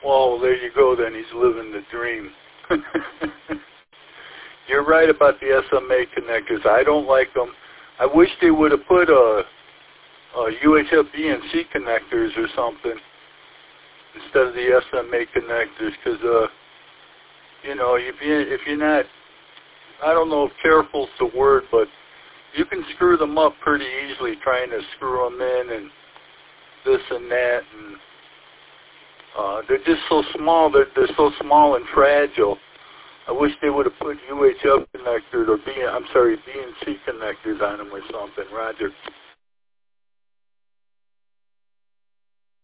Well, there you go then. He's living the dream. You're right about the SMA connectors. I don't like them. I wish they would have put UHF BNC connectors or something instead of the SMA connectors, because you know, if you're not, I don't know if careful's the word, but you can screw them up pretty easily trying to screw them in and this and that, and they're just so small. They're so small and fragile. I wish they would have put UHF connectors or BNC connectors on them or something. Roger.